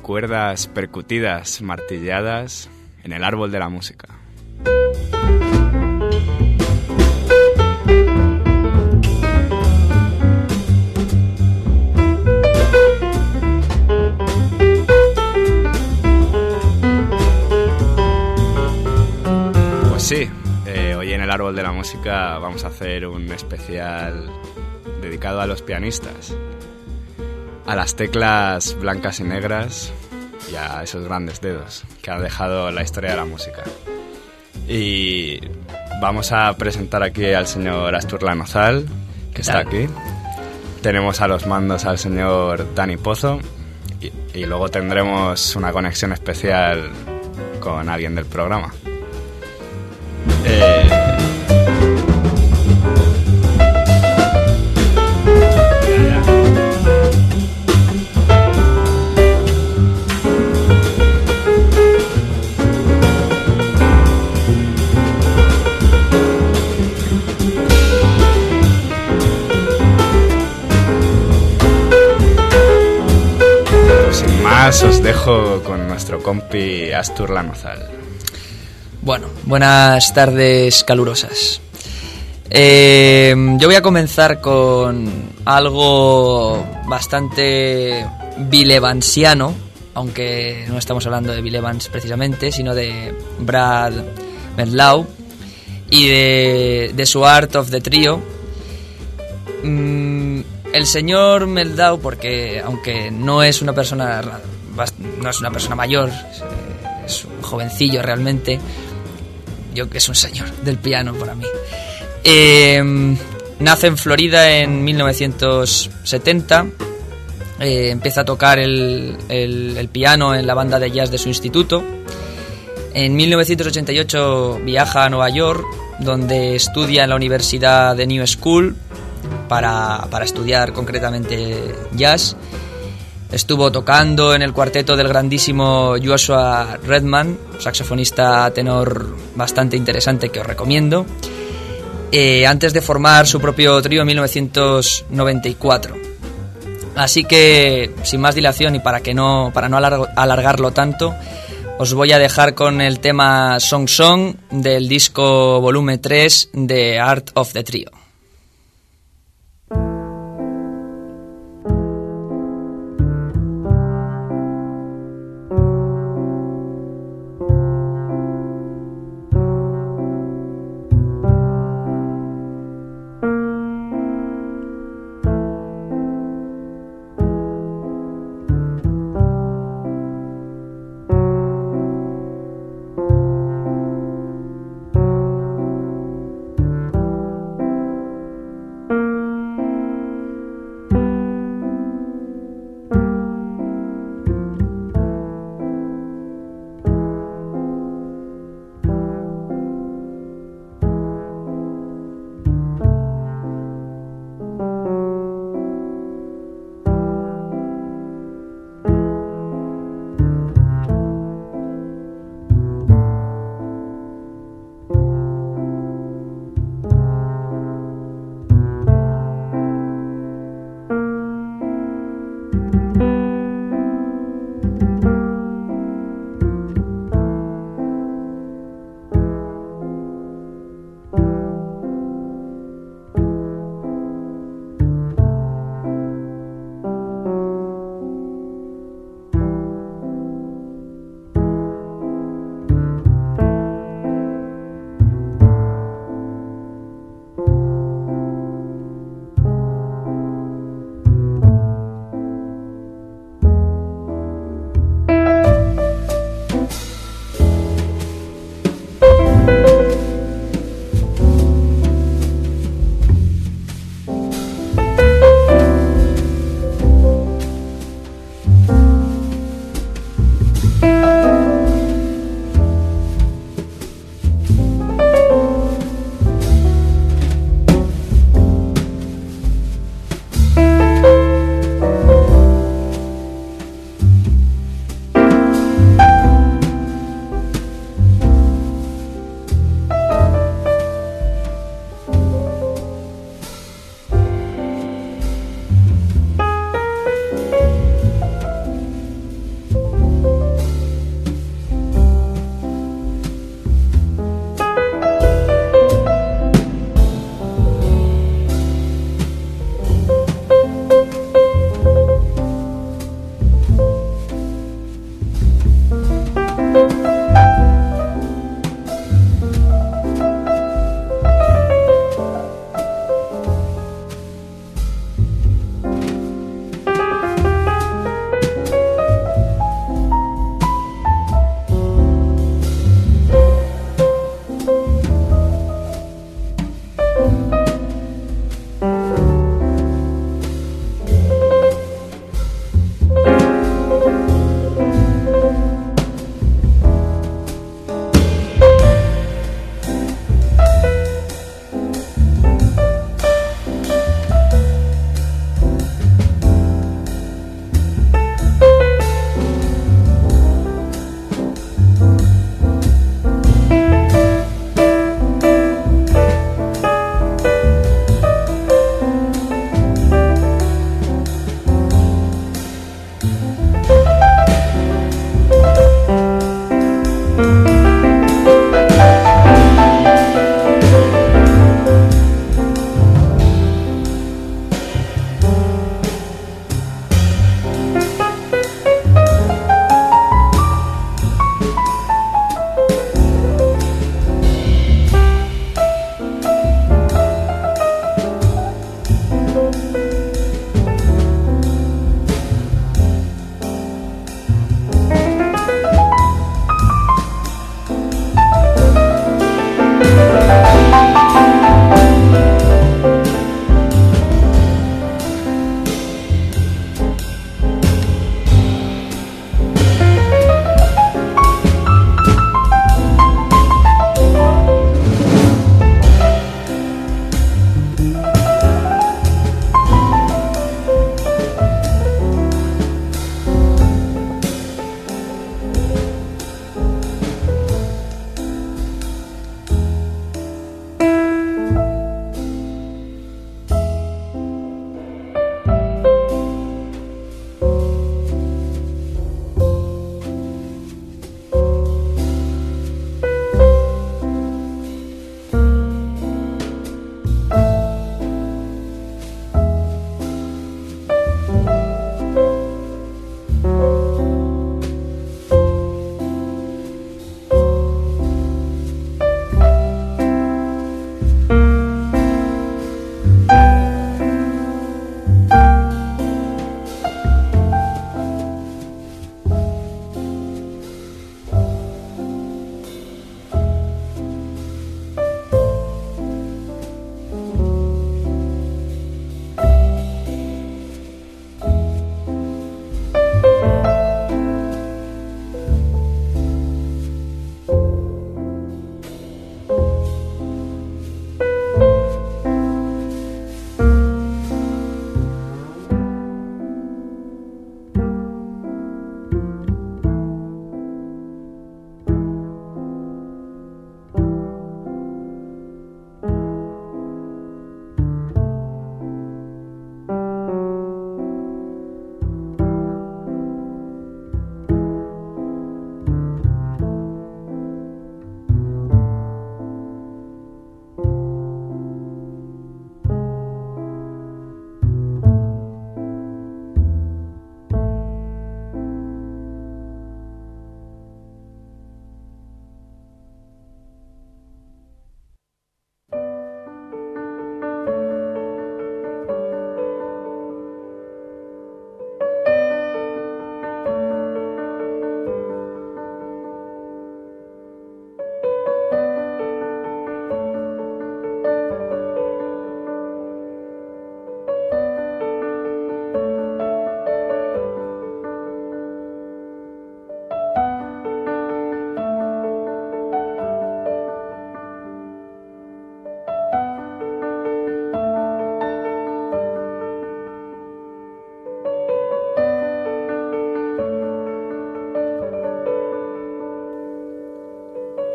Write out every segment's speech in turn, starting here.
cuerdas percutidas, martilladas en el árbol de la música. Pues sí, hoy en el árbol de la música vamos a hacer un especial dedicado a los pianistas, a las teclas blancas y negras y a esos grandes dedos que han dejado la historia de la música. Y vamos a presentar aquí al señor Astur Lanozal, que está aquí. Tenemos a los mandos al señor Dani Pozo y luego tendremos una conexión especial con alguien del programa. Sin más, os dejo con nuestro compi Astur Lanozal. Bueno, buenas tardes calurosas. Yo voy a comenzar con algo bastante Bill Evansiano, aunque no estamos hablando de Bill Evans precisamente, sino de Brad Mehldau y de su Art of the Trio. El señor Mehldau, porque aunque no es una persona mayor, es un jovencillo realmente, yo que es un señor del piano para mí. Nace en Florida en 1970, empieza a tocar el piano en la banda de jazz de su instituto. En 1988 viaja a Nueva York, donde estudia en la Universidad de New School para estudiar concretamente jazz. Estuvo tocando en el cuarteto del grandísimo Joshua Redman, saxofonista tenor bastante interesante que os recomiendo, antes de formar su propio trío en 1994. Así que, sin más dilación y para no alargarlo tanto, os voy a dejar con el tema Song Song del disco volumen 3 de Art of the Trio.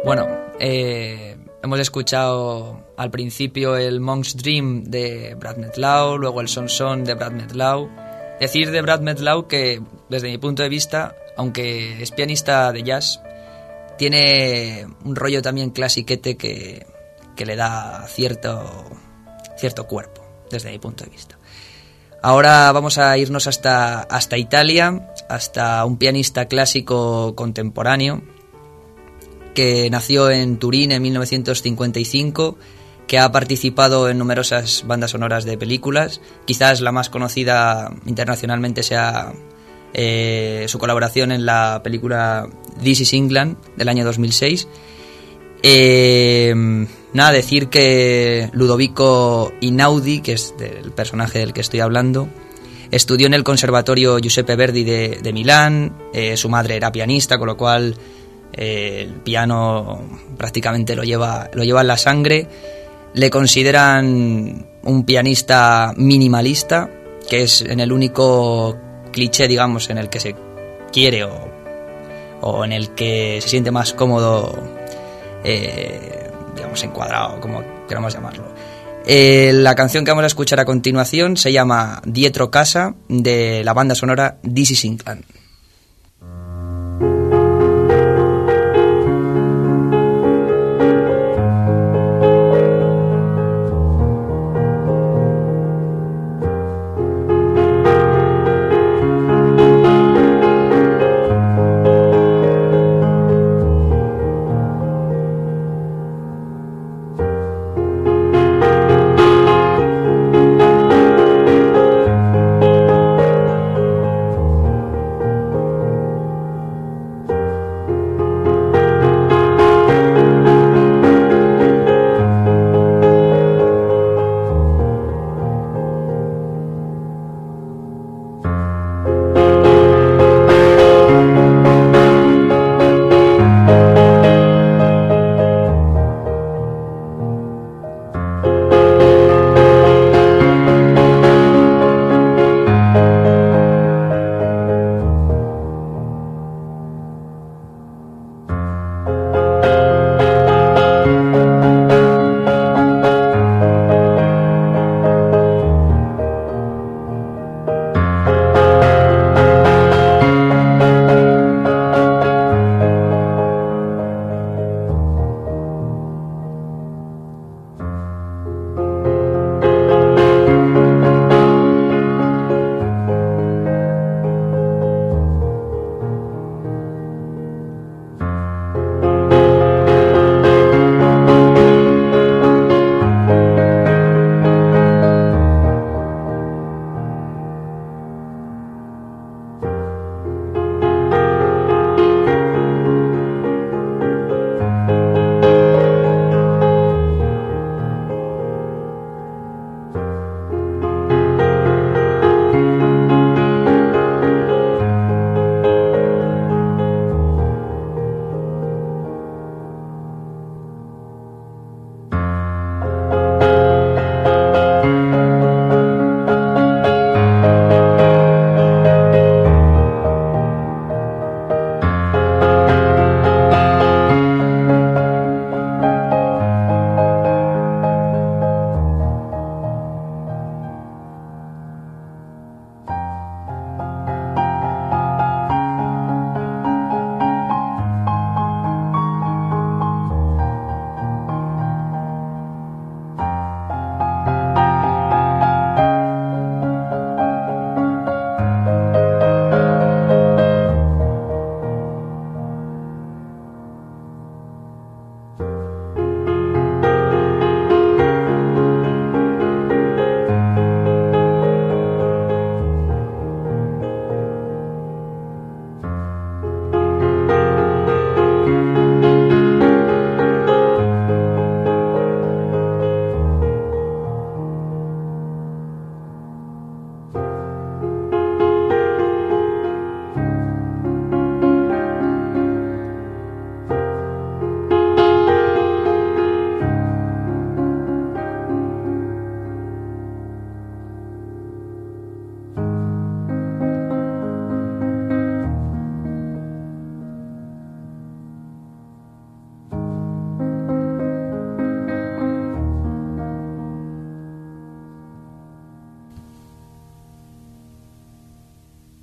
Bueno, hemos escuchado al principio el Monk's Dream de Brad Mehldau, luego el Son Son de Brad Mehldau. Decir de Brad Mehldau que, desde mi punto de vista, aunque es pianista de jazz, tiene un rollo también clasiquete que le da cierto cuerpo, desde mi punto de vista. Ahora vamos a irnos hasta Italia, hasta un pianista clásico contemporáneo que nació en Turín en 1955, que ha participado en numerosas bandas sonoras de películas. Quizás la más conocida internacionalmente sea su colaboración en la película This is England del año 2006. Decir que Ludovico Einaudi, que es el personaje del que estoy hablando, estudió en el Conservatorio Giuseppe Verdi de Milán. Su madre era pianista, con lo cual el piano prácticamente lo lleva en la sangre. Le consideran un pianista minimalista, que es en el único cliché, digamos, en el que se quiere o en el que se siente más cómodo, digamos, encuadrado, como queramos llamarlo. La canción que vamos a escuchar a continuación se llama Dietro Casa, de la banda sonora This is England.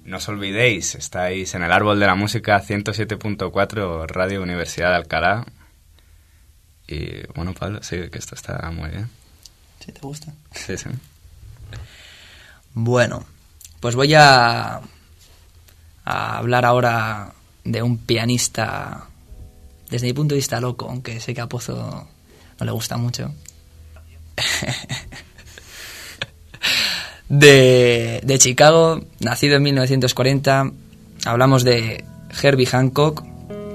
no os olvidéis, estáis en el árbol de la música 107.4 Radio Universidad de Alcalá. Y bueno, Pablo, sí, que esto está muy bien. ¿Sí te gusta? Sí, sí. Bueno, pues voy a hablar ahora de un pianista, desde mi punto de vista loco, aunque sé que a Pozo no le gusta mucho. de Chicago, nacido en 1940, hablamos de Herbie Hancock,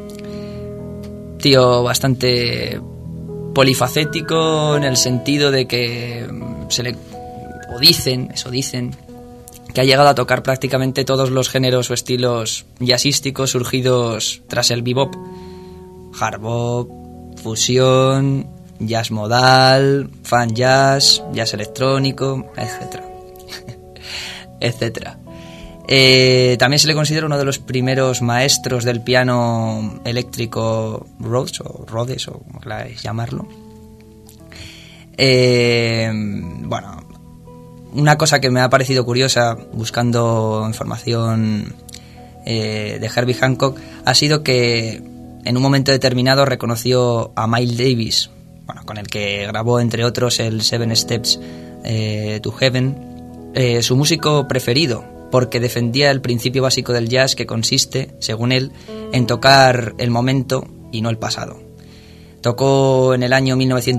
tío bastante polifacético en el sentido de que dicen, que ha llegado a tocar prácticamente todos los géneros o estilos jazzísticos surgidos tras el bebop. Hard bop, fusión, jazz modal, fan jazz, jazz electrónico, etcétera. etcétera. También se le considera uno de los primeros maestros del piano eléctrico Rhodes o como queráis llamarlo. Bueno, una cosa que me ha parecido curiosa buscando información de Herbie Hancock ha sido que en un momento determinado reconoció a Miles Davis, bueno, con el que grabó entre otros el Seven Steps to Heaven, su músico preferido, porque defendía el principio básico del jazz, que consiste, según él, en tocar el momento y no el pasado. Tocó en el año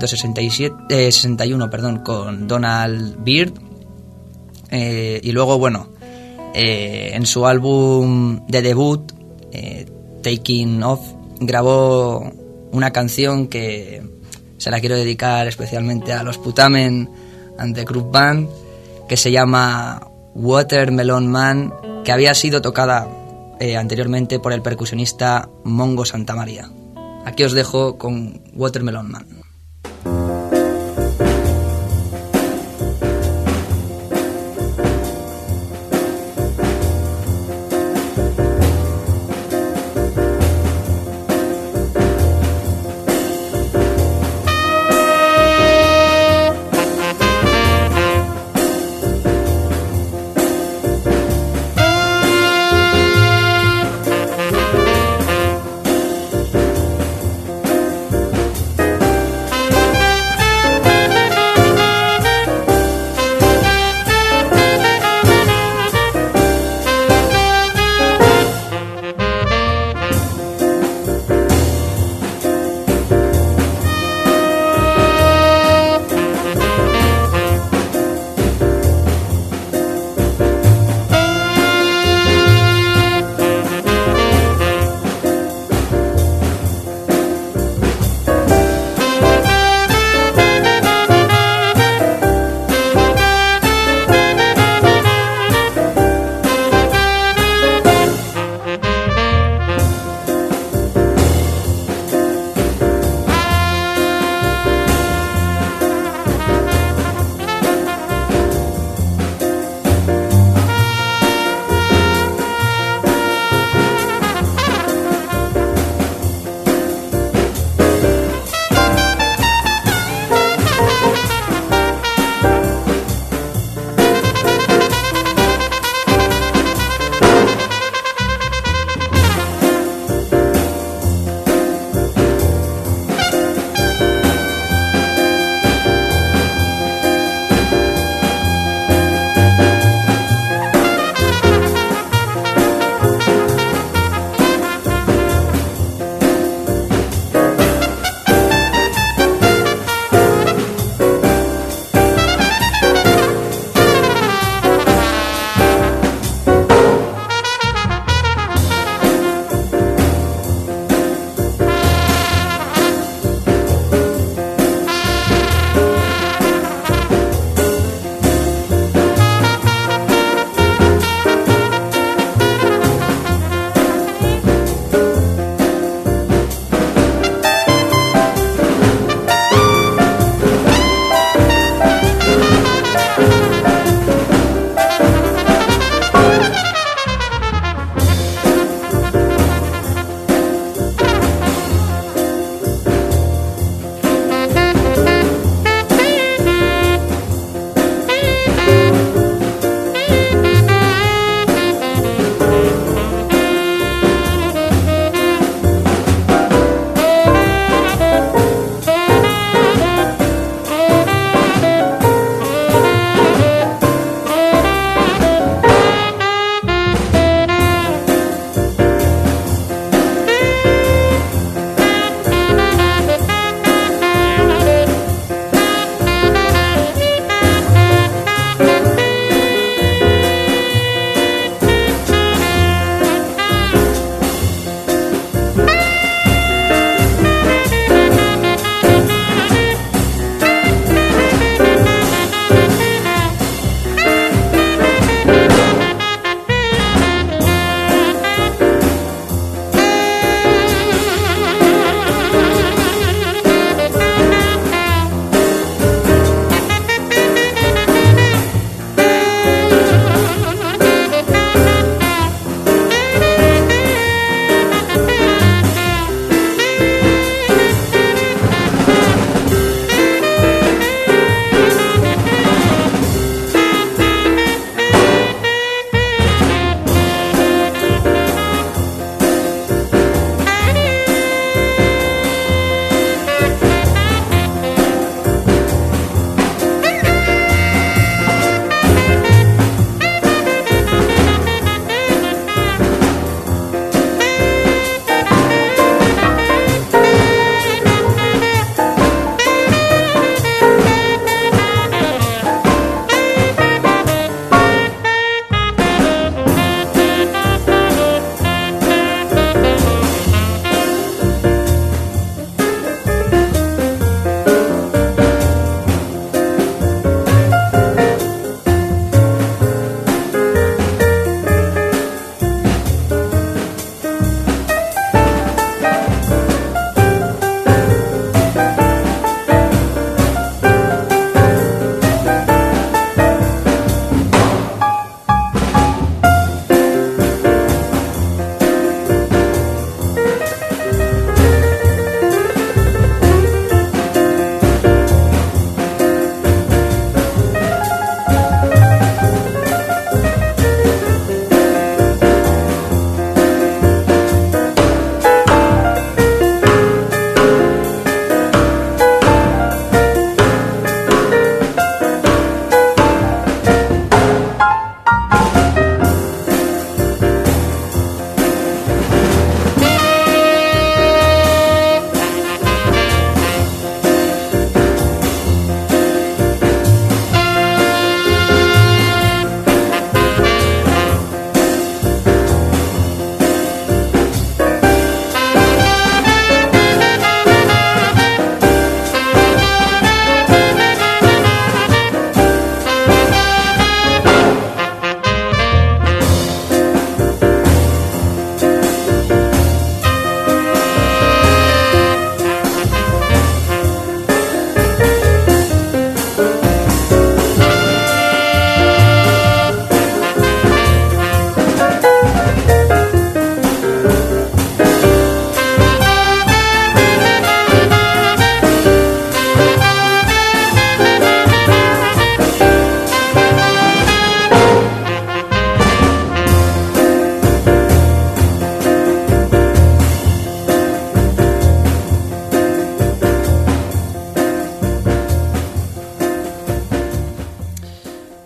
1961 con Donald Byrd, y luego, bueno, en su álbum de debut, Taking Off, grabó una canción que se la quiero dedicar especialmente a los Putamen and the Groove Band, que se llama Watermelon Man, que había sido tocada anteriormente por el percusionista Mongo Santamaría. Aquí os dejo con Watermelon Man.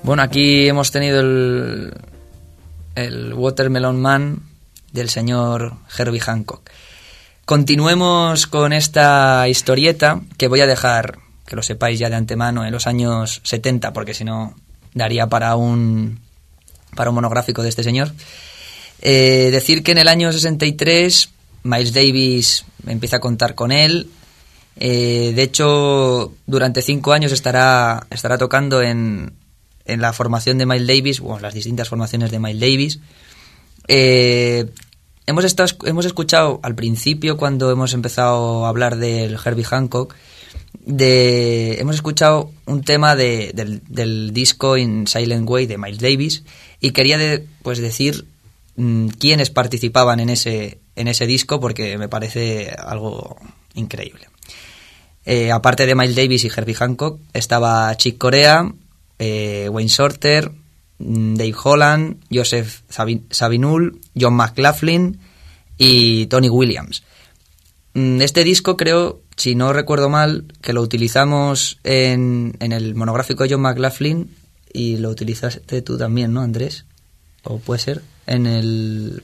Bueno, aquí hemos tenido el Watermelon Man del señor Herbie Hancock. Continuemos con esta historieta que voy a dejar, que lo sepáis ya de antemano, en los años 70, porque si no daría para un monográfico de este señor. Decir que en el año 63 Miles Davis empieza a contar con él. De hecho, durante 5 años estará tocando en la formación de Miles Davis, bueno, las distintas formaciones de Miles Davis. Hemos escuchado al principio, cuando hemos empezado a hablar del Herbie Hancock, hemos escuchado un tema del disco In Silent Way de Miles Davis, y quería decir quiénes participaban en ese disco, porque me parece algo increíble. Aparte de Miles Davis y Herbie Hancock, estaba Chick Corea, Wayne Shorter, Dave Holland, Joseph Zawinul, John McLaughlin y Tony Williams. Este disco, creo, si no recuerdo mal, que lo utilizamos en el monográfico de John McLaughlin, y lo utilizaste tú también, ¿no, Andrés? ¿O puede ser? No.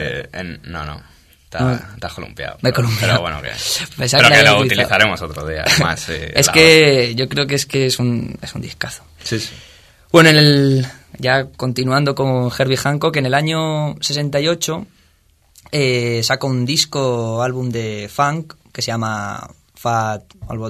Te has columpiado. Me he columpiado. Pero bueno, que lo utilizaremos otro día. Además, es que yo creo que es un discazo. Sí. Bueno, ya continuando con Herbie Hancock, en el año 68 saca un álbum de funk que se llama Fat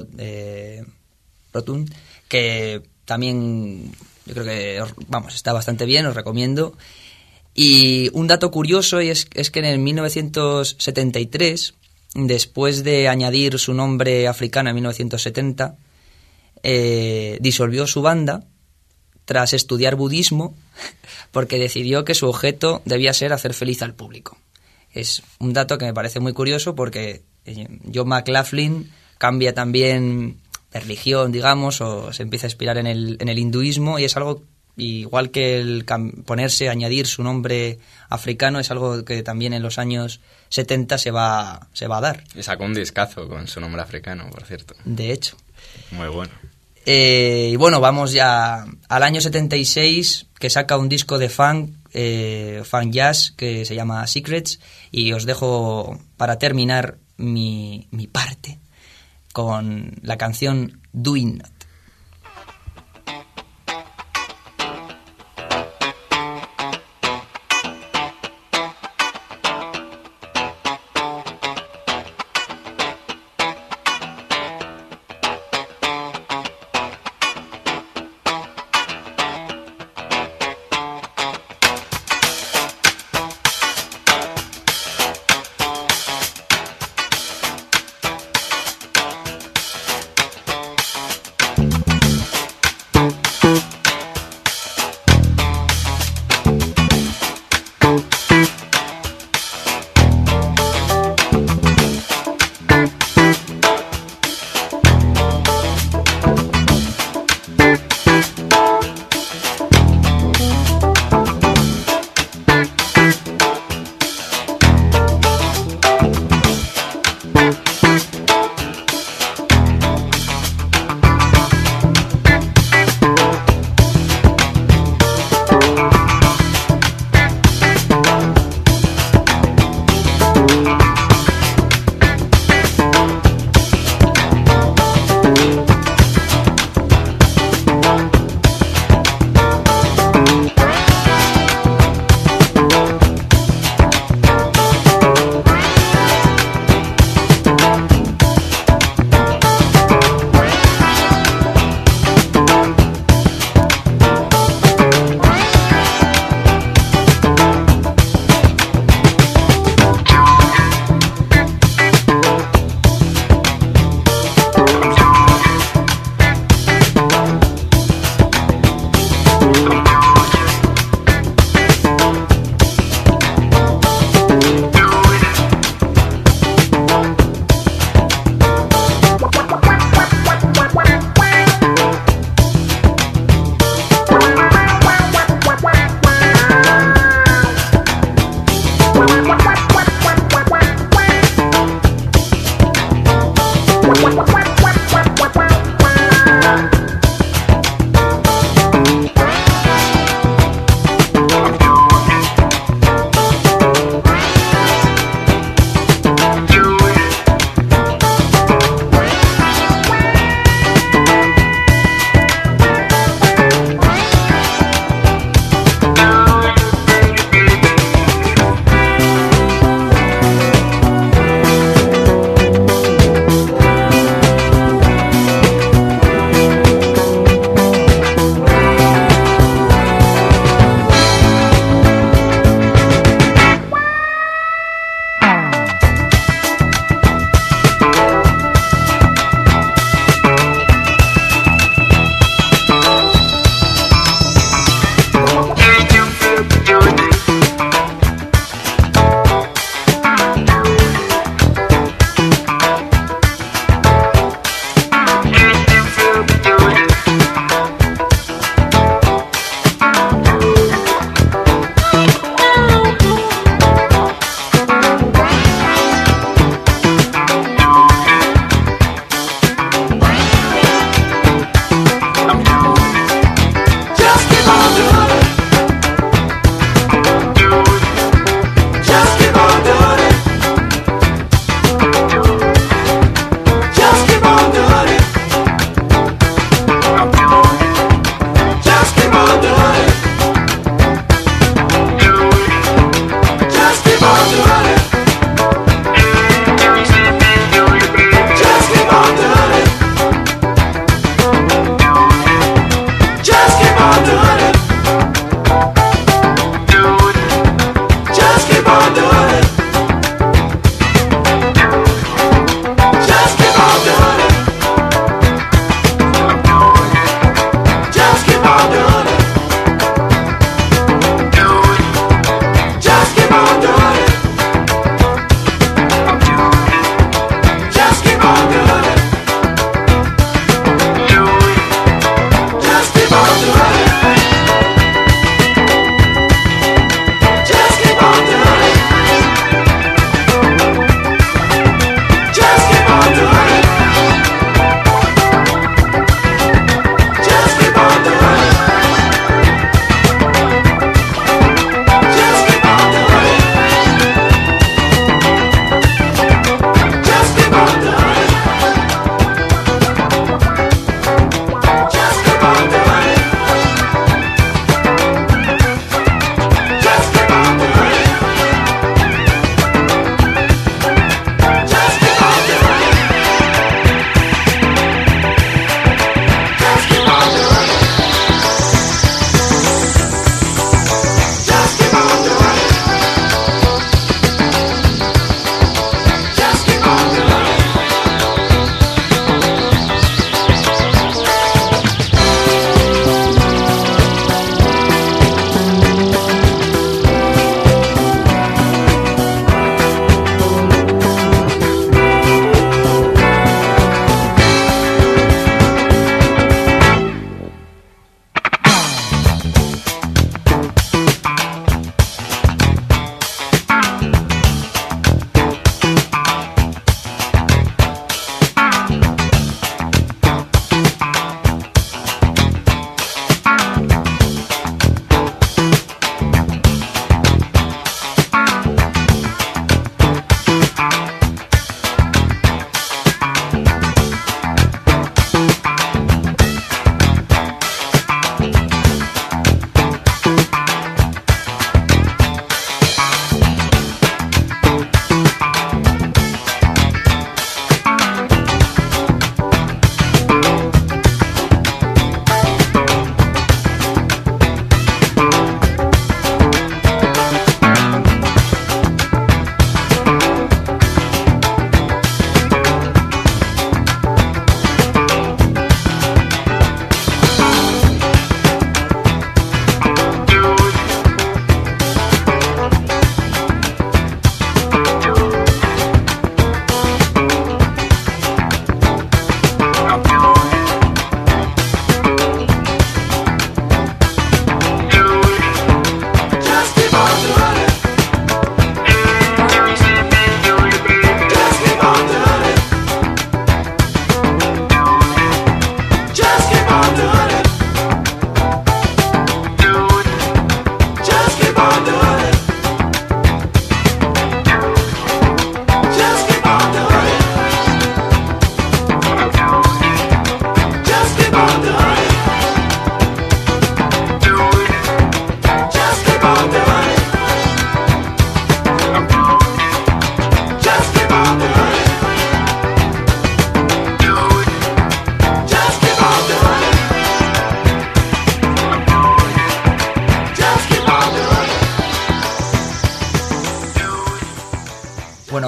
Rotund, que también yo creo que está bastante bien, os recomiendo. Y un dato curioso es que en el 1973, después de añadir su nombre africano en 1970, disolvió su banda tras estudiar budismo, porque decidió que su objeto debía ser hacer feliz al público. Es un dato que me parece muy curioso, porque John McLaughlin cambia también de religión, digamos, o se empieza a inspirar en el hinduismo, y es algo, igual que el añadir su nombre africano, es algo que también en los años 70 se va a dar. Y sacó un discazo con su nombre africano, por cierto. De hecho. Muy bueno. Y bueno, vamos ya al año 76, que saca un disco de funk jazz, que se llama Secrets, y os dejo para terminar mi parte con la canción Doing Not.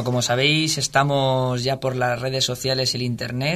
Bueno, como sabéis, estamos ya por las redes sociales y el internet.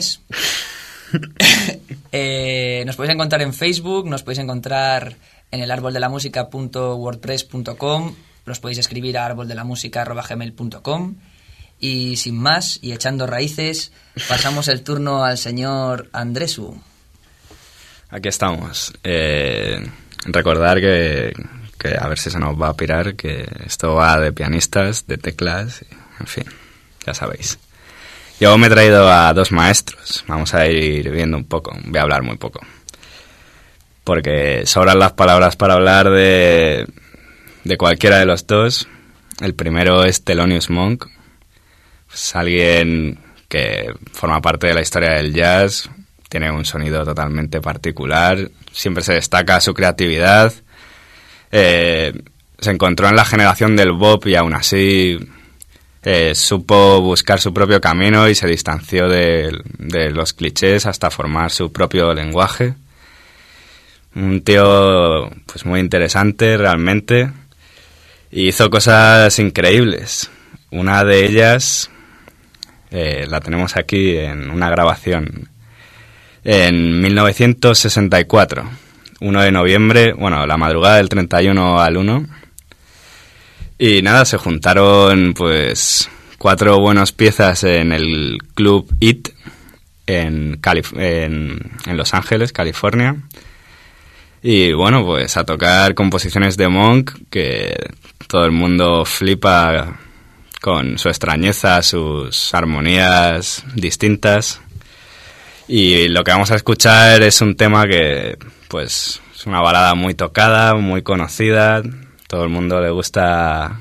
Nos podéis encontrar en Facebook, nos podéis encontrar en el arboldelamusica.wordpress.com, los podéis escribir a arboldelamusica@gmail.com. Y sin más, y echando raíces, pasamos el turno al señor Andresu. Aquí estamos. Recordar que a ver si se nos va a pirar, que esto va de pianistas, de teclas, en fin, ya sabéis. Yo me he traído a dos maestros, vamos a ir viendo un poco, voy a hablar muy poco. Porque sobran las palabras para hablar de cualquiera de los dos. El primero es Thelonious Monk, pues alguien que forma parte de la historia del jazz, tiene un sonido totalmente particular, siempre se destaca su creatividad. Se encontró en la generación del bop y aún así supo buscar su propio camino y se distanció de los clichés hasta formar su propio lenguaje. Un tío pues muy interesante realmente, y hizo cosas increíbles. Una de ellas la tenemos aquí en una grabación en 1964, 1 de noviembre, bueno, la madrugada del 31 al 1. Y nada, se juntaron pues 4 buenas piezas en el Club It en Los Ángeles, California. Y bueno, pues a tocar composiciones de Monk, que todo el mundo flipa con su extrañeza, sus armonías distintas. Y lo que vamos a escuchar es un tema que, pues, es una balada muy tocada, muy conocida. Todo el mundo le gusta,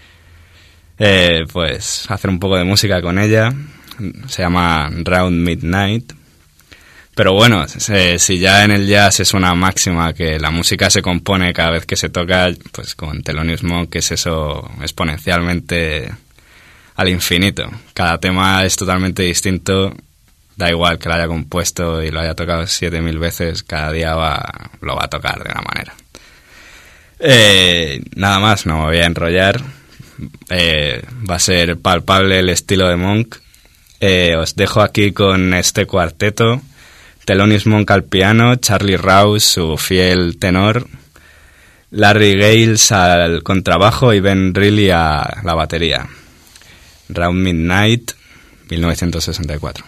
pues, hacer un poco de música con ella. Se llama Round Midnight. Pero bueno, si ya en el jazz es una máxima que la música se compone cada vez que se toca, pues con Thelonious Monk, que es eso exponencialmente al infinito. Cada tema es totalmente distinto. Da igual que lo haya compuesto y lo haya tocado 7000 veces, cada día lo va a tocar de una manera. Nada más, no me voy a enrollar. Va a ser palpable el estilo de Monk. Os dejo aquí con este cuarteto. Thelonious Monk al piano, Charlie Rouse, su fiel tenor, Larry Gales al contrabajo y Ben Reilly a la batería. Round Midnight, 1964.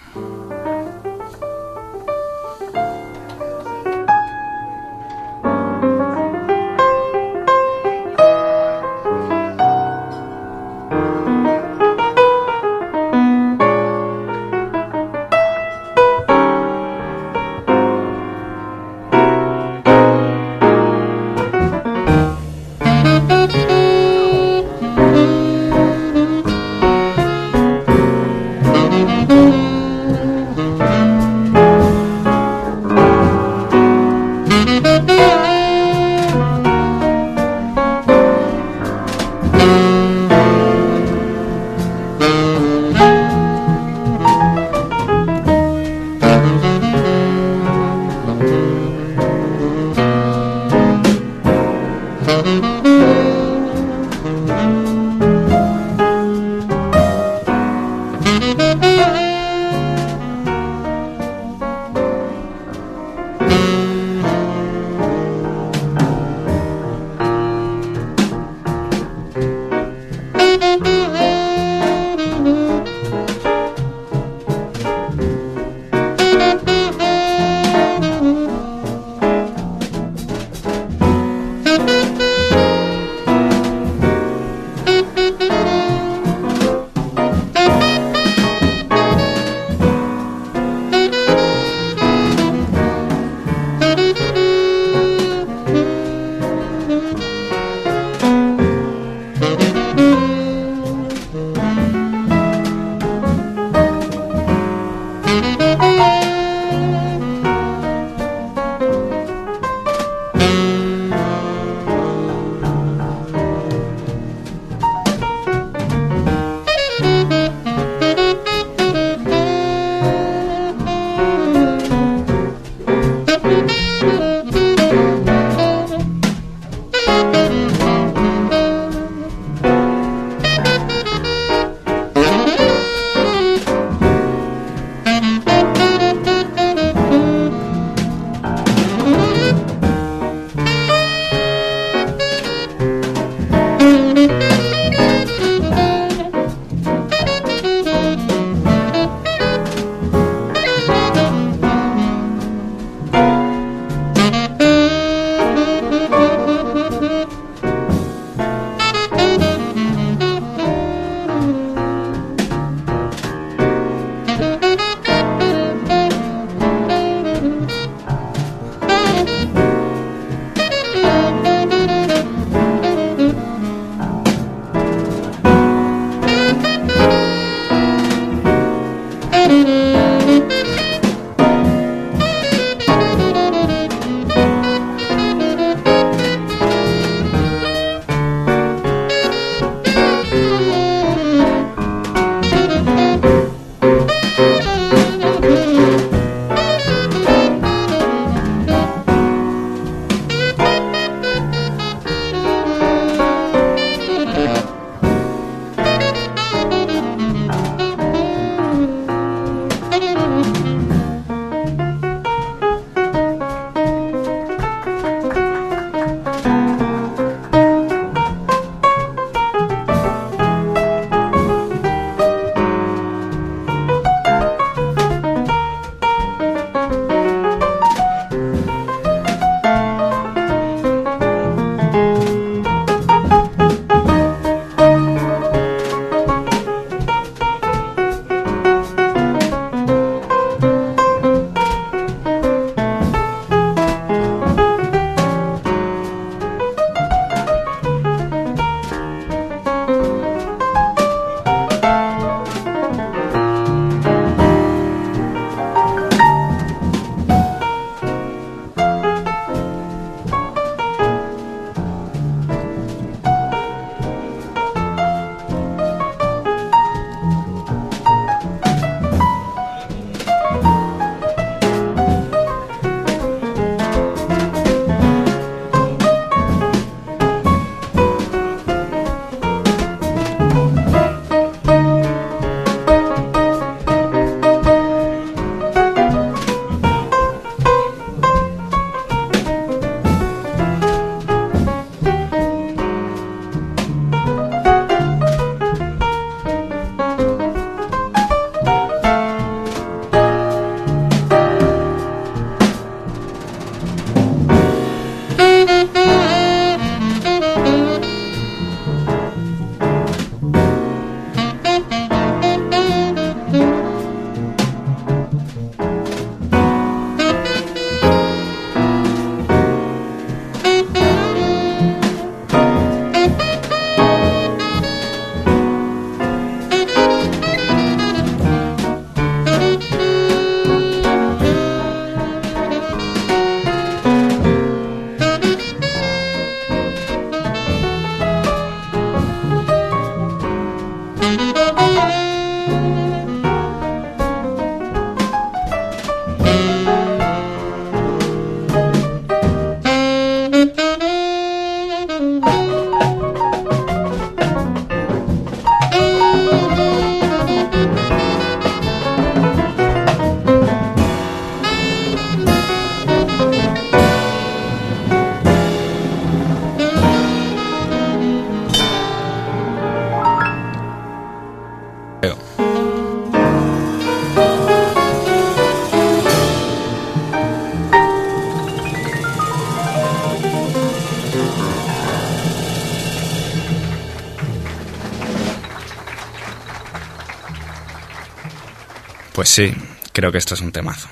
Pues sí, creo que esto es un temazo.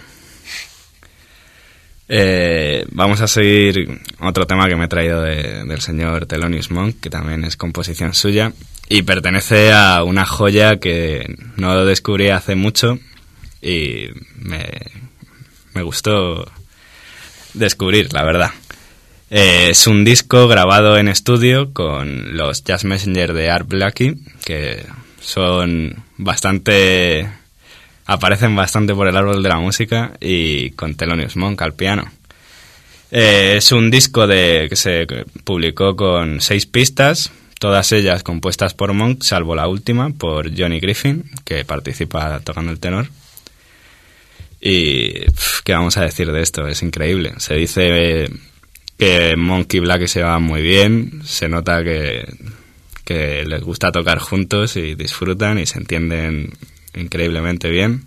Vamos a seguir otro tema que me he traído del señor Thelonious Monk, que también es composición suya y pertenece a una joya que no descubrí hace mucho y me gustó descubrir, la verdad. Es un disco grabado en estudio con los Jazz Messengers de Art Blakey, que son aparecen bastante por el árbol de la música, y con Thelonious Monk al piano. Es un disco que se publicó con 6 pistas, todas ellas compuestas por Monk, salvo la última, por Johnny Griffin, que participa tocando el tenor. Y ¿qué vamos a decir de esto? Es increíble. Se dice que Monk y Blakey se van muy bien, se nota que les gusta tocar juntos y disfrutan y se entienden increíblemente bien.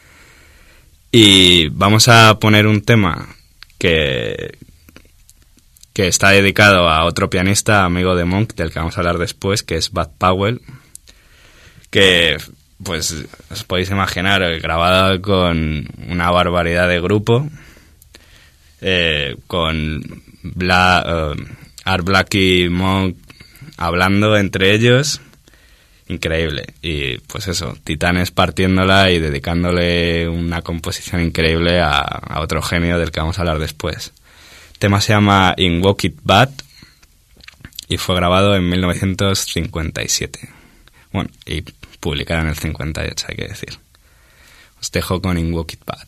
Y vamos a poner un tema que está dedicado a otro pianista amigo de Monk, del que vamos a hablar después, que es Bud Powell, que pues os podéis imaginar, grabado con una barbaridad de grupo, con Art Blakey y Monk hablando entre ellos. Increíble. Y pues eso, titanes partiéndola y dedicándole una composición increíble a otro genio del que vamos a hablar después. El tema se llama In Walk It Bad y fue grabado en 1957. Bueno, y publicado en el 58, hay que decir. Os dejo con In Walk It Bad.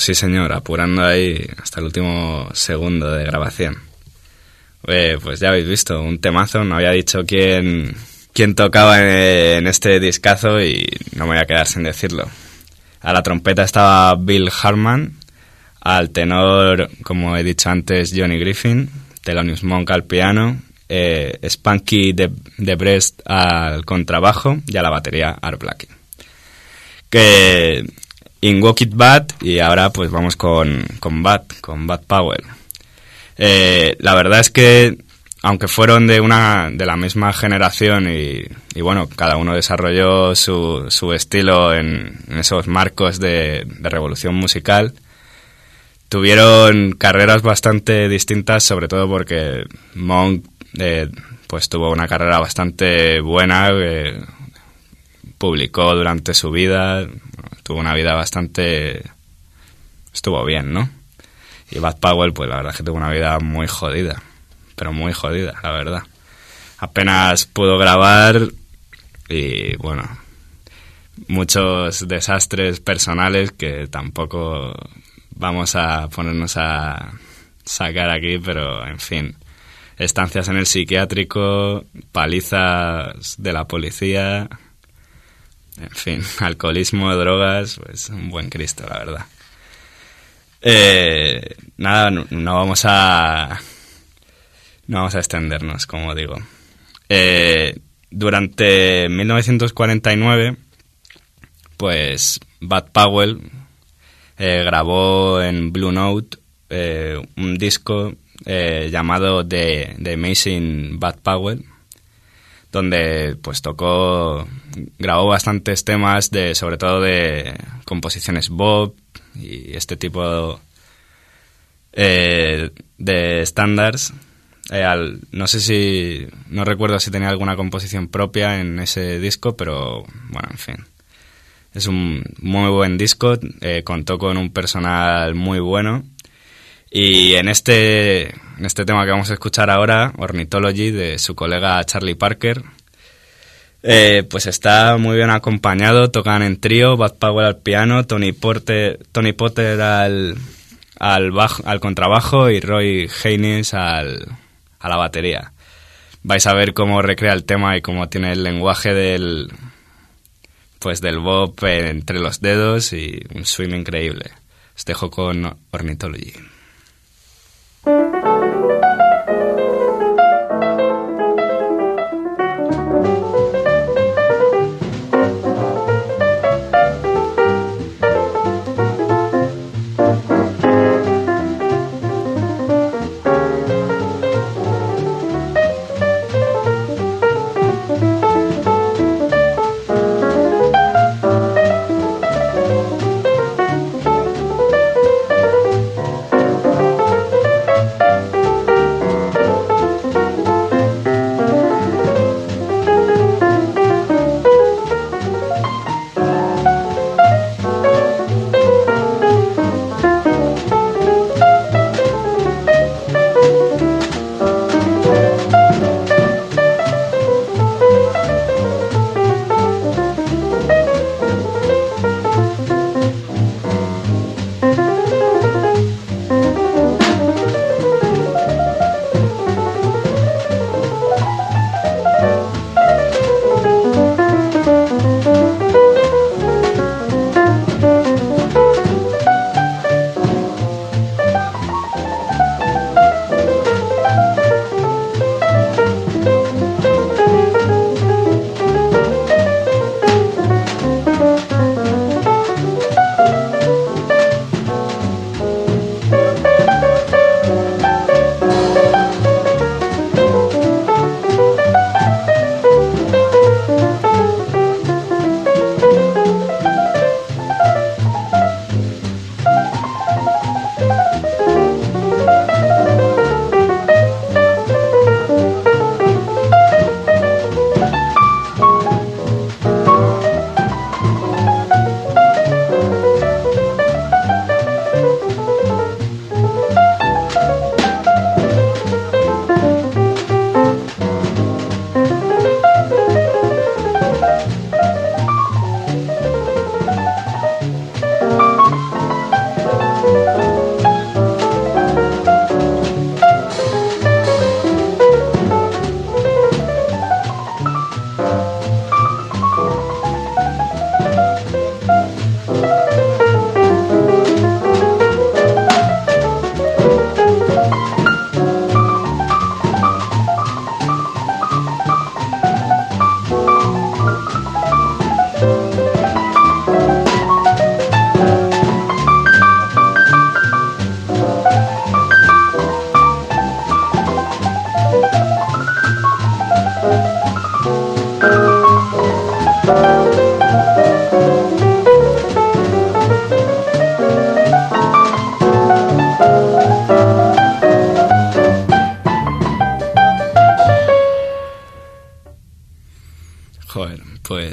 sí señor, apurando ahí hasta el último segundo de grabación. Pues ya habéis visto, un temazo, no había dicho quién tocaba en este discazo y no me voy a quedar sin decirlo. A la trompeta estaba Bill Harman, al tenor, como he dicho antes, Johnny Griffin, Thelonious Monk al piano, Spunky de Brest al contrabajo y a la batería Art Blakey. Que In Walk It Bad, y ahora pues vamos con Bud Powell. La verdad es que aunque fueron de la misma generación y bueno, cada uno desarrolló su estilo en esos marcos de revolución musical, tuvieron carreras bastante distintas, sobre todo porque Monk pues tuvo una carrera bastante buena, publicó durante su vida, tuvo una vida estuvo bien, ¿no? Y Bud Powell, pues la verdad es que tuvo una vida muy jodida, pero muy jodida, la verdad. Apenas pudo grabar y, bueno, muchos desastres personales que tampoco vamos a ponernos a sacar aquí, pero, en fin, estancias en el psiquiátrico, palizas de la policía, en fin, alcoholismo, drogas, pues un buen Cristo, la verdad. Nada, no vamos a extendernos, como digo. Durante 1949, pues Bud Powell grabó en Blue Note un disco llamado The Amazing Bud Powell, donde pues grabó bastantes temas sobre todo de composiciones bop y este tipo de estándares. No recuerdo si tenía alguna composición propia en ese disco, pero bueno, en fin. Es un muy buen disco, contó con un personal muy bueno. Y en este tema que vamos a escuchar ahora, Ornithology, de su colega Charlie Parker, pues está muy bien acompañado. Tocan en trío, Bud Powell al piano, Tony Potter al contrabajo y Roy Haynes a la batería. Vais a ver cómo recrea el tema y cómo tiene el lenguaje del bop entre los dedos y un swing increíble. Os dejo con Ornithology.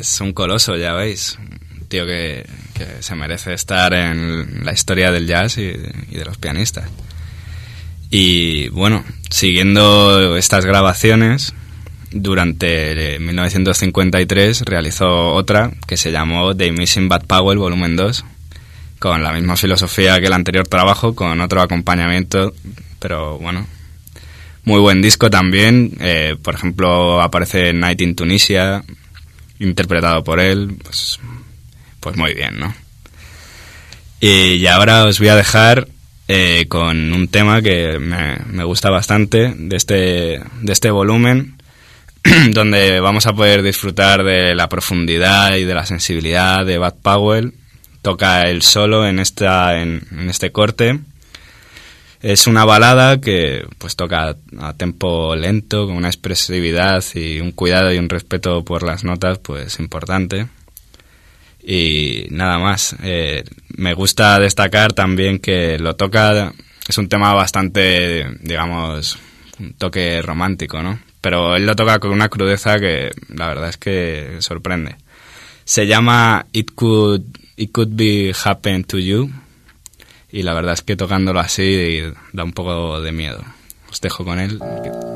es un coloso, ya veis. Un tío que se merece estar en la historia del jazz y de los pianistas. Y bueno, siguiendo estas grabaciones, durante 1953 realizó otra que se llamó The Missing Bud Powell Volumen 2, con la misma filosofía que el anterior trabajo, con otro acompañamiento, pero bueno, muy buen disco también. Por ejemplo, aparece Night in Tunisia, interpretado por él, pues muy bien, ¿no? Y ahora os voy a dejar con un tema que me gusta bastante de este volumen, donde vamos a poder disfrutar de la profundidad y de la sensibilidad de Bud Powell. Toca el solo en este corte. Es una balada que pues toca a tempo lento, con una expresividad y un cuidado y un respeto por las notas pues importante. Y nada más. Me gusta destacar también que lo toca, es un tema bastante, digamos, un toque romántico, ¿no? Pero él lo toca con una crudeza que la verdad es que sorprende. Se llama It Could Be Happen to You, y la verdad es que tocándolo así da un poco de miedo. Os dejo con él.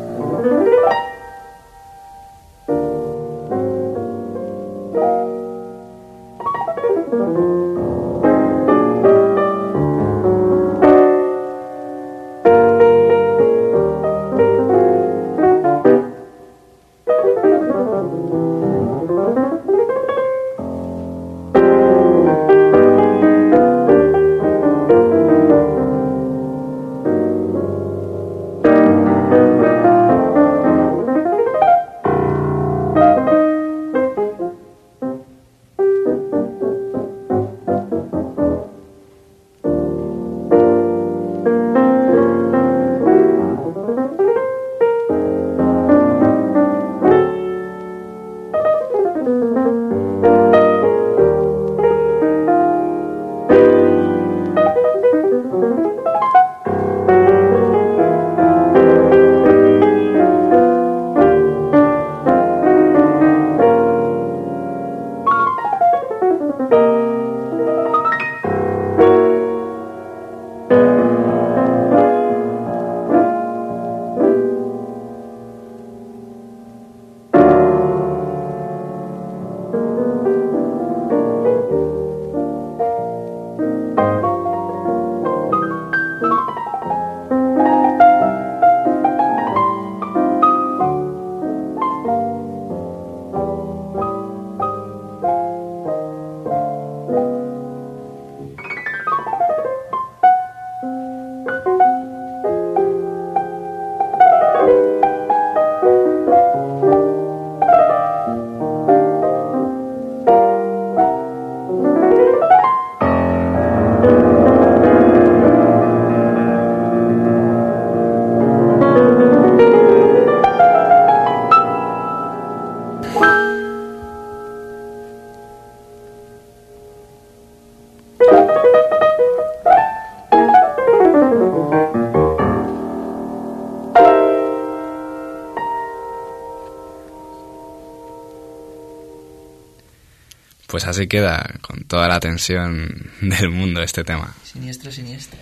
Pues así queda, con toda la tensión del mundo este tema. Siniestro, siniestro.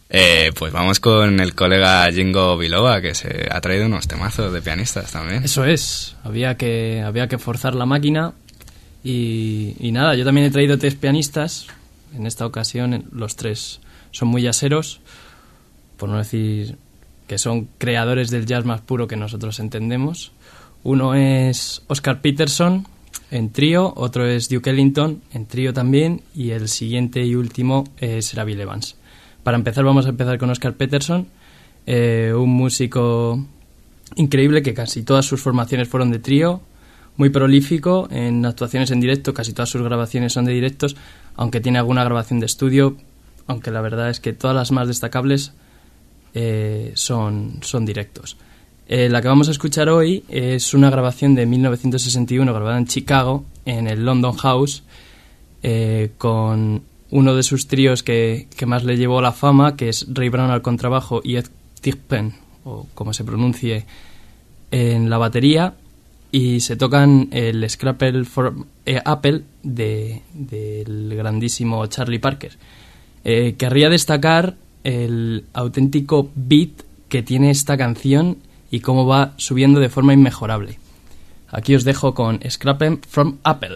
Pues vamos con el colega Jingo Biloba, que se ha traído unos temazos de pianistas también. Eso es, había que forzar la máquina y nada, yo también he traído 3 pianistas. En esta ocasión los 3 son muy jazzeros, por no decir que son creadores del jazz más puro que nosotros entendemos. Uno es Oscar Peterson en trío, otro es Duke Ellington en trío también, y el siguiente y último será Bill Evans. Para empezar vamos a empezar con Oscar Peterson, un músico increíble que casi todas sus formaciones fueron de trío, muy prolífico en actuaciones en directo, casi todas sus grabaciones son de directos, aunque tiene alguna grabación de estudio, aunque la verdad es que todas las más destacables son directos. La que vamos a escuchar hoy es una grabación de 1961 grabada en Chicago, en el London House, con uno de sus tríos que más le llevó a la fama, que es Ray Brown al contrabajo y Ed Thigpen, o como se pronuncie, en la batería. y se tocan el Scrapple for Apple del grandísimo Charlie Parker. Querría destacar el auténtico beat que tiene esta canción y cómo va subiendo de forma inmejorable. Aquí os dejo con Scrapple from Apple.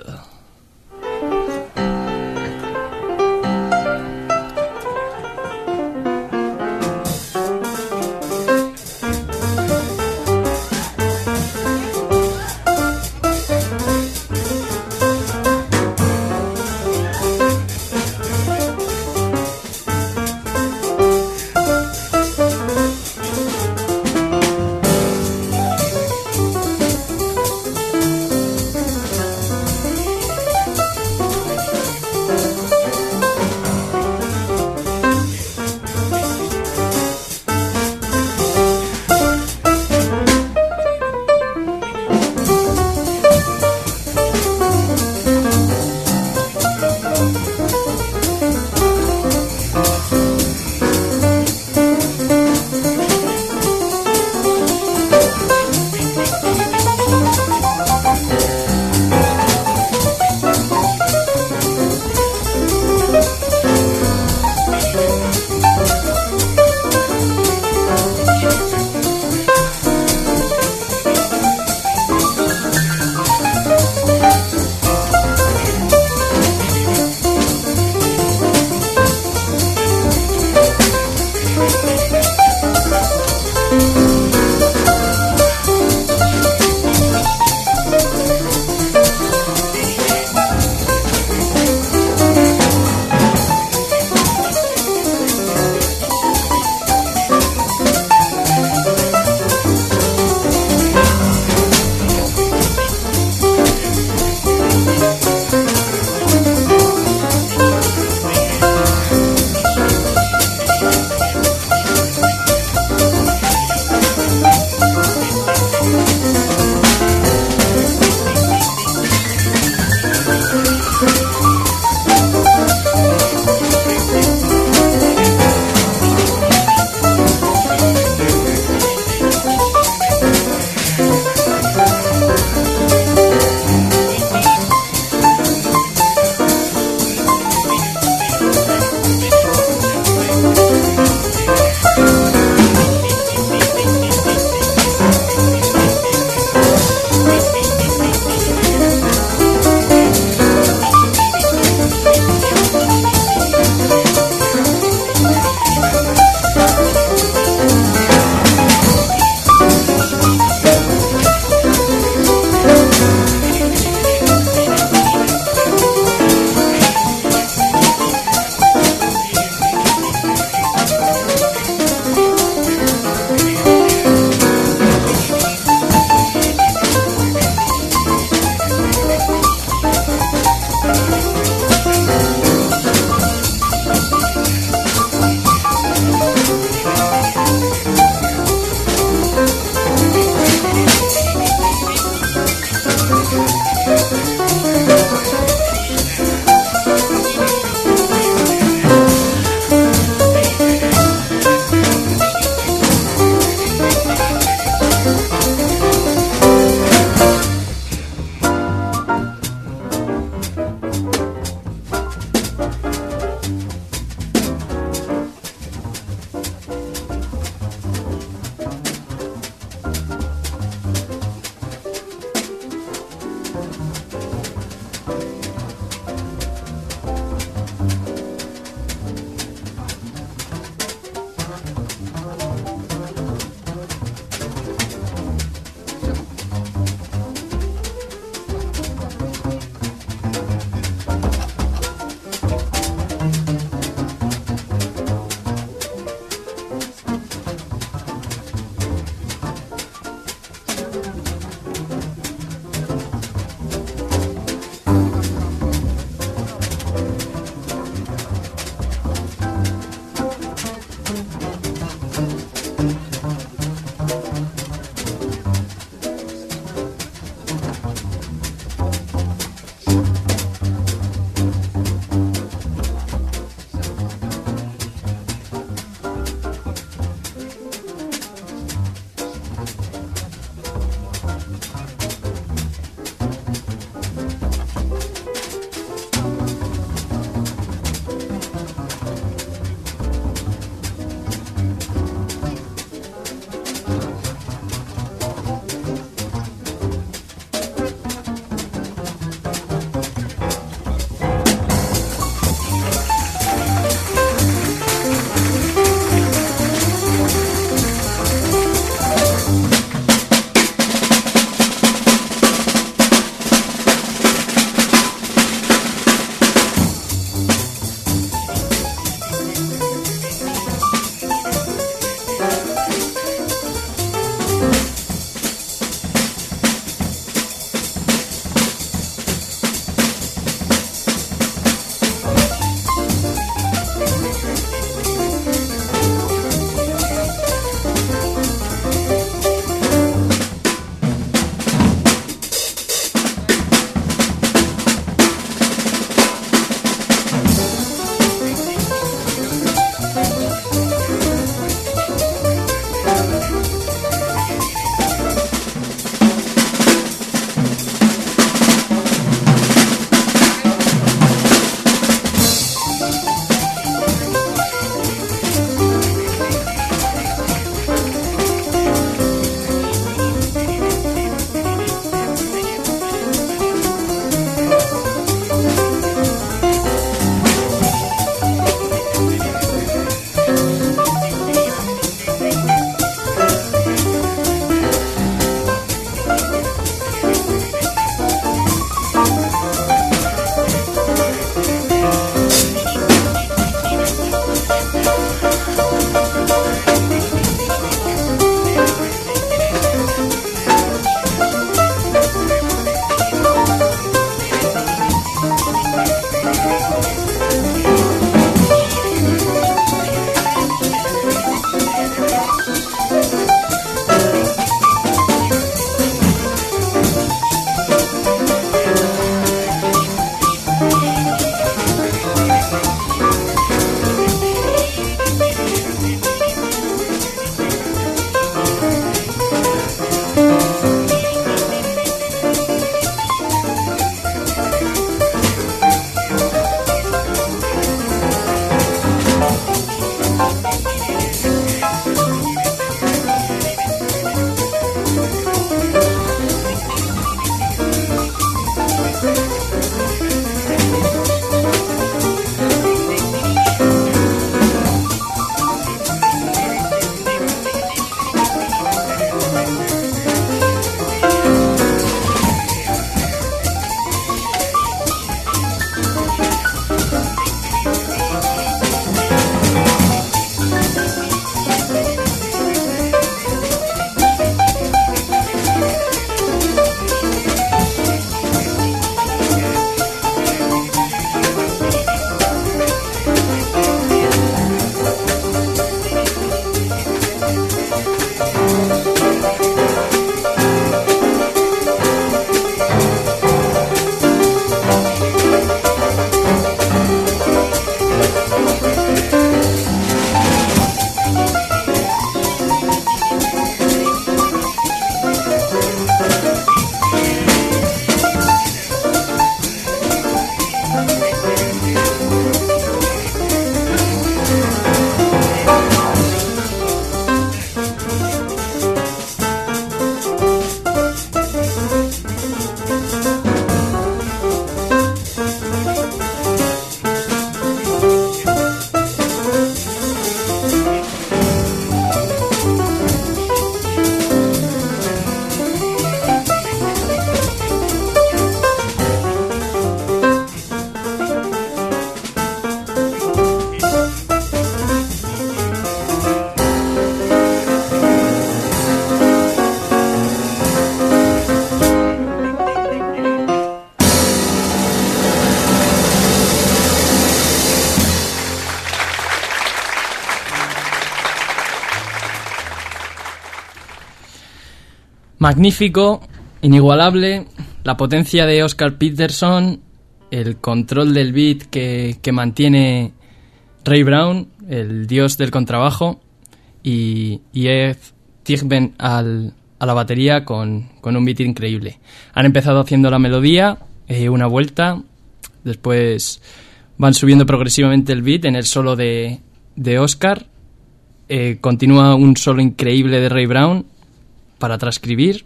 Magnífico, inigualable, la potencia de Oscar Peterson, el control del beat que mantiene Ray Brown, el dios del contrabajo, y Ed Tigben a la batería con un beat increíble. Han empezado haciendo la melodía, una vuelta, después van subiendo progresivamente el beat en el solo de Oscar, continúa un solo increíble de Ray Brown para transcribir,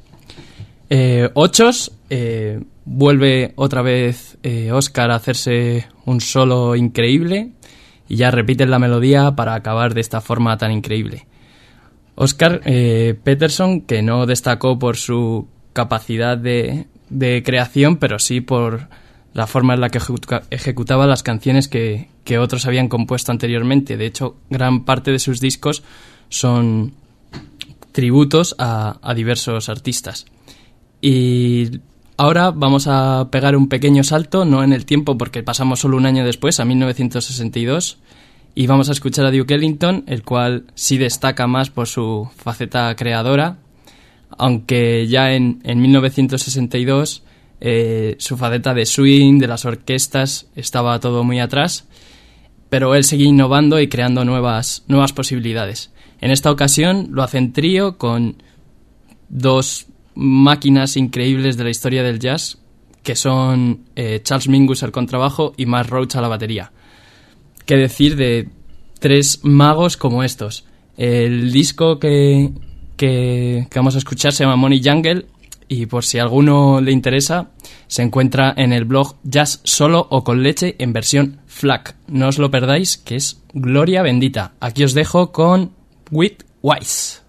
ochos, vuelve otra vez Oscar a hacerse un solo increíble y ya repiten la melodía para acabar de esta forma tan increíble. Oscar Peterson, que no destacó por su capacidad de creación, pero sí por la forma en la que ejecutaba las canciones que otros habían compuesto anteriormente. De hecho, gran parte de sus discos son tributos a diversos artistas. Y ahora vamos a pegar un pequeño salto, no en el tiempo porque pasamos solo un año después, a 1962, y vamos a escuchar a Duke Ellington, el cual sí destaca más por su faceta creadora, aunque ya en 1962 su faceta de swing, de las orquestas, estaba todo muy atrás, pero él seguía innovando y creando nuevas posibilidades. En esta ocasión lo hace en trío con dos máquinas increíbles de la historia del jazz, que son Charles Mingus al contrabajo y Mark Roach a la batería. ¿Qué decir de tres magos como estos? El disco que vamos a escuchar se llama Money Jungle y por si a alguno le interesa se encuentra en el blog Jazz Solo o con Leche en versión FLAC. No os lo perdáis, que es gloria bendita. Aquí os dejo con With Wise.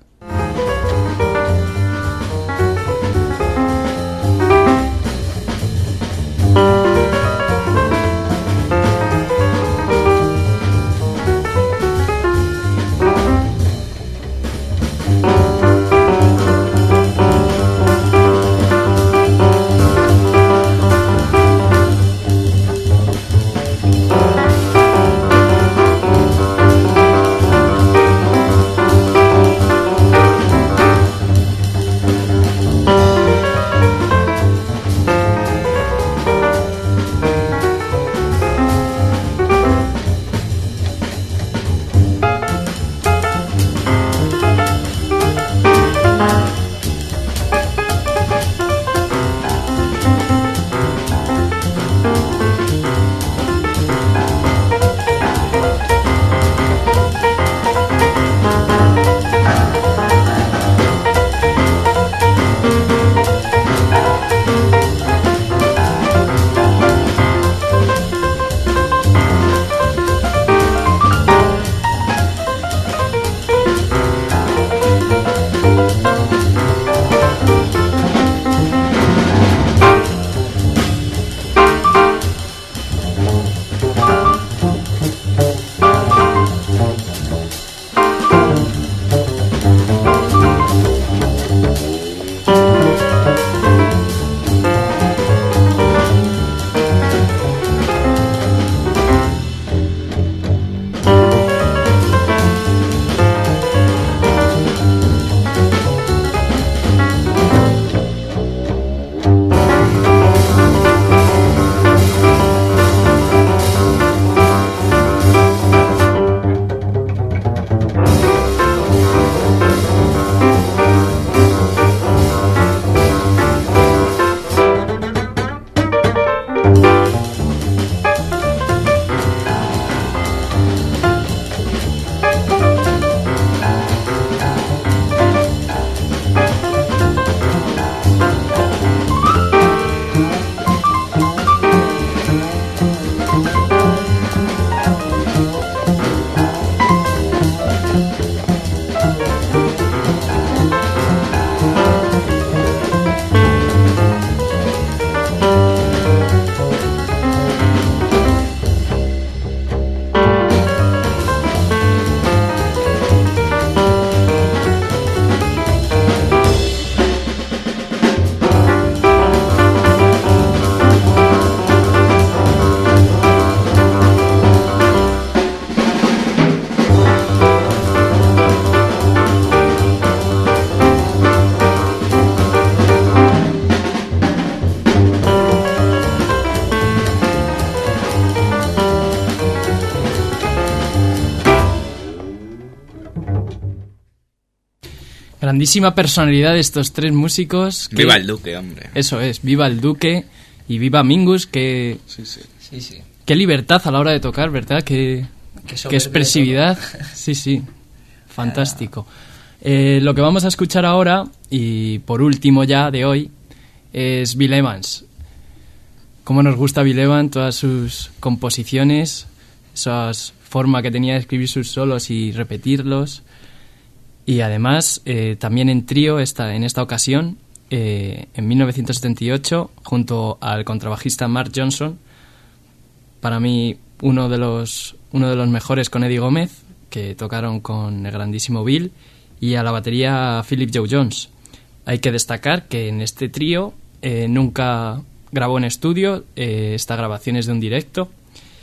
Grandísima personalidad de estos tres músicos. Viva el Duque, hombre. Eso es, viva el Duque y viva Mingus, que... Sí, sí. Sí, sí. Qué libertad a la hora de tocar, ¿verdad? Qué expresividad. Sí, sí. Fantástico. Lo que vamos a escuchar ahora, y por último ya de hoy, es Bill Evans. Cómo nos gusta Bill Evans, todas sus composiciones, esa forma que tenía de escribir sus solos y repetirlos. Y además, también en trío, en esta ocasión, en 1978, junto al contrabajista Mark Johnson, para mí uno de los mejores con Eddie Gómez, que tocaron con el grandísimo Bill, y a la batería Philip Joe Jones. Hay que destacar que en este trío nunca grabó en estudio, esta grabación es de un directo,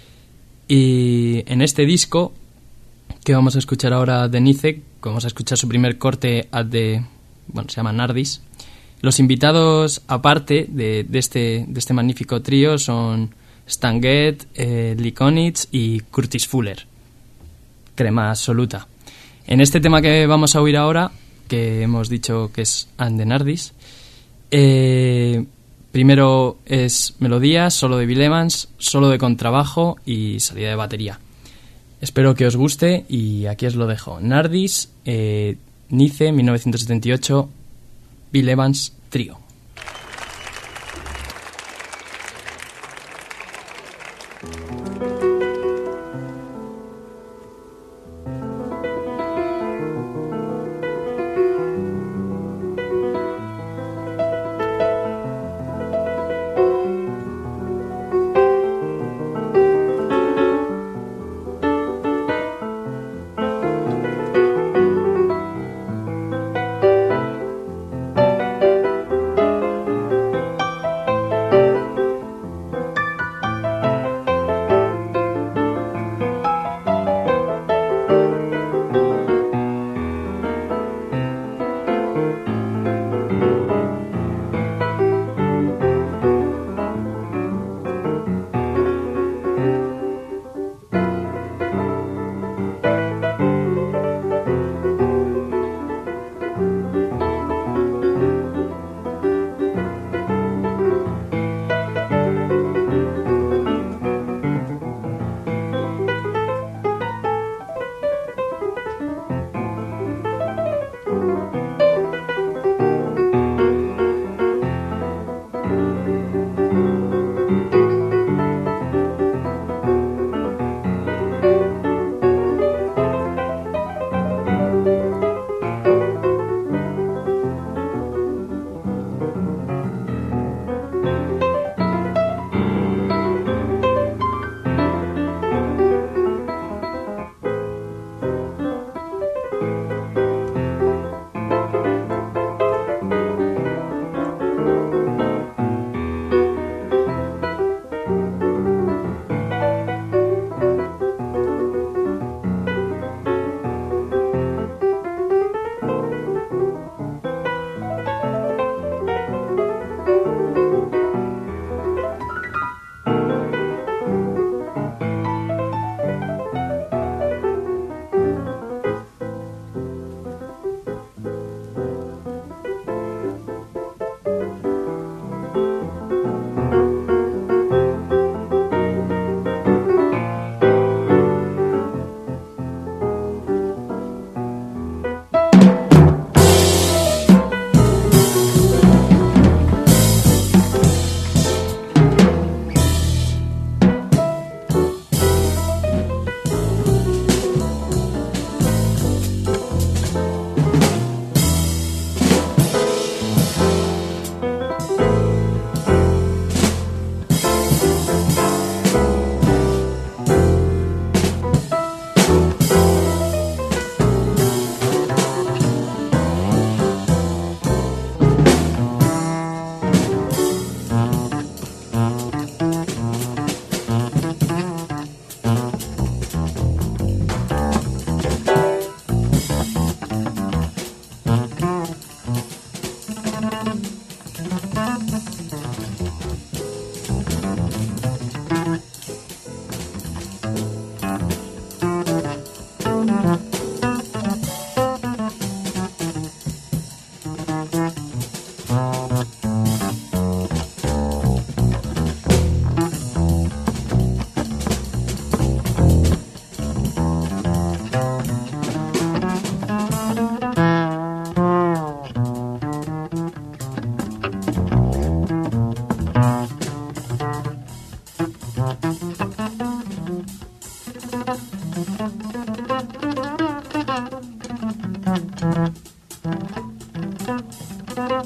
y en este disco que vamos a escuchar ahora de Nicek, vamos a escuchar su primer corte se llama Nardis. Los invitados aparte de este magnífico trío son Stan Getz, Lee Konitz y Curtis Fuller. Crema absoluta. En este tema que vamos a oír ahora, que hemos dicho que es And the Nardis, primero es melodía, solo de Bill Evans, solo de contrabajo y salida de batería. Espero que os guste y aquí os lo dejo. Nardis, Nice, 1978, Bill Evans, trío.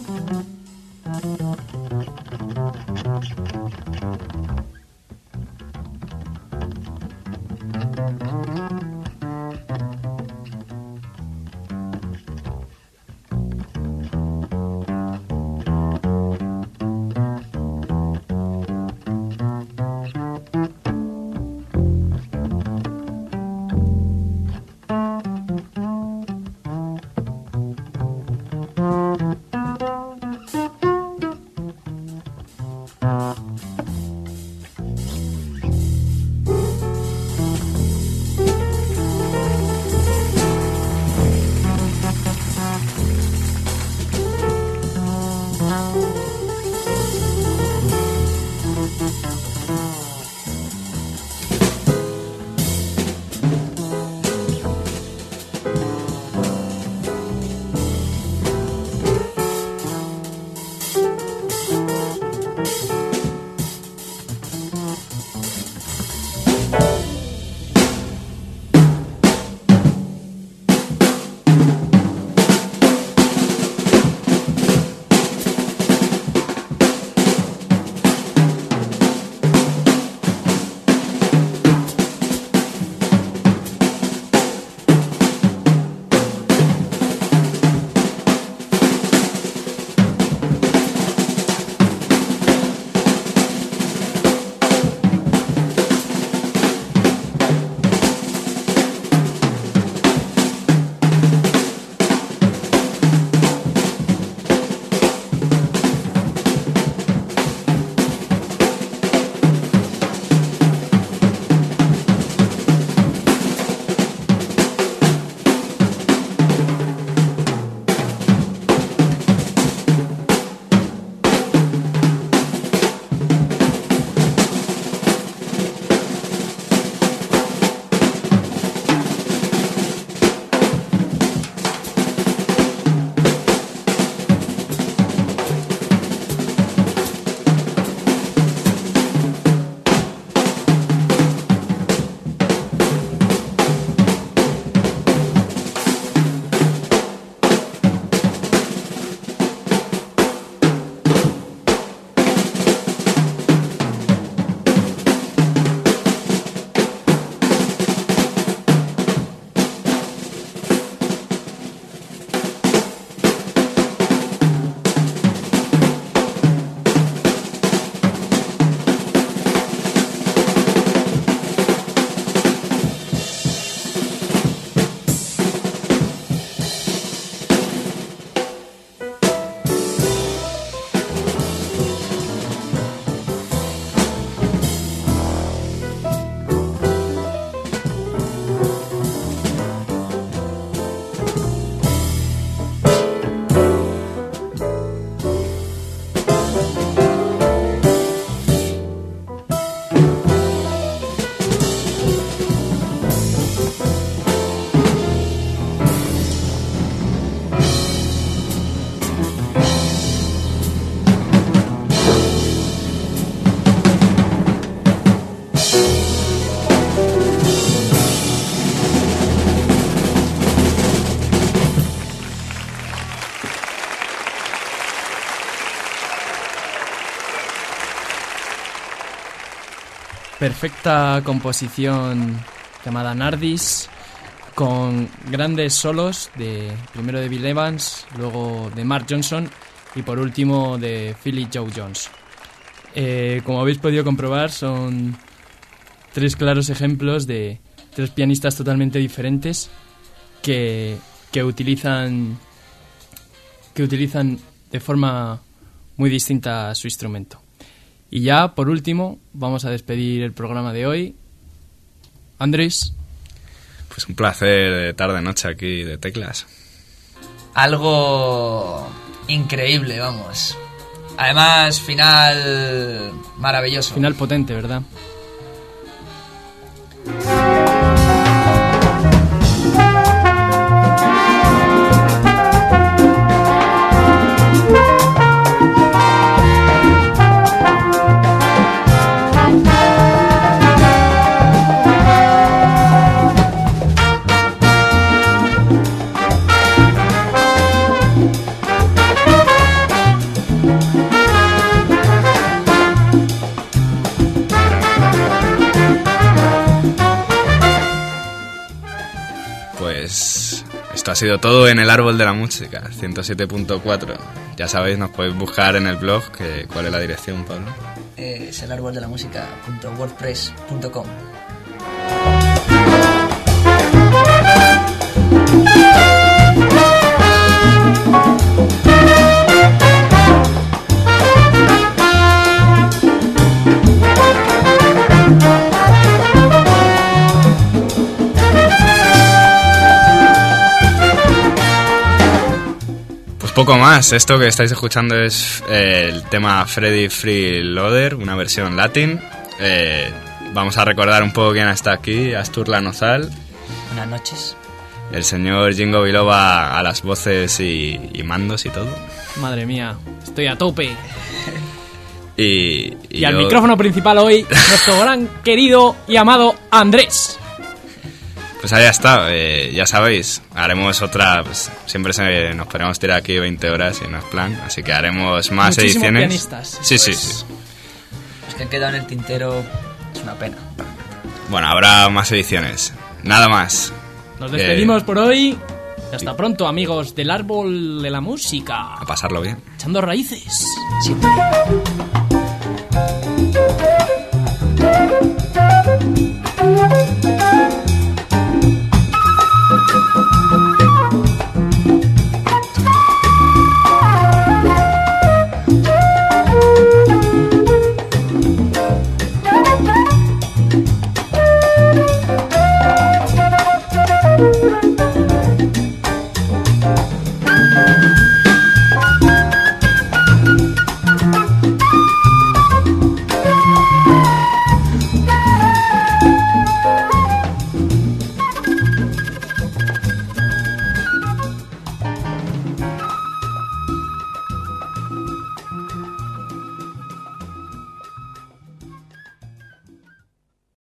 Perfecta composición llamada Nardis, con grandes solos, primero de Bill Evans, luego de Mark Johnson y por último de Philly Joe Jones. Como habéis podido comprobar, son tres claros ejemplos de tres pianistas totalmente diferentes que utilizan de forma muy distinta su instrumento. Y ya, por último, vamos a despedir el programa de hoy. Andrés. Pues un placer de tarde-noche aquí de teclas. Algo increíble, vamos. Además, final maravilloso. Final potente, ¿verdad? esto ha sido todo en el Árbol de la Música, 107.4. Ya sabéis, nos podéis buscar en el blog. ¿Cuál es la dirección, Pablo? Es el árbol de la música.wordpress.com. Poco más, esto que estáis escuchando es el tema Freddy Freeloader, una versión latín. Vamos a recordar un poco quién está aquí. Astur Lanozal. Buenas noches. El señor Jingo Biloba a las voces y mandos y todo. Madre mía, estoy a tope. Y al micrófono principal hoy, nuestro gran querido y amado Andrés. Pues ahí está, ya sabéis, haremos otra, pues, siempre nos podemos tirar aquí 20 horas y no es plan, así que haremos más muchísimos ediciones. Pianistas. Sí. Los que han quedado en el tintero es una pena. Bueno, habrá más ediciones, nada más. Nos despedimos por hoy. Hasta pronto, amigos del Árbol de la Música. A pasarlo bien. Echando raíces. Siempre.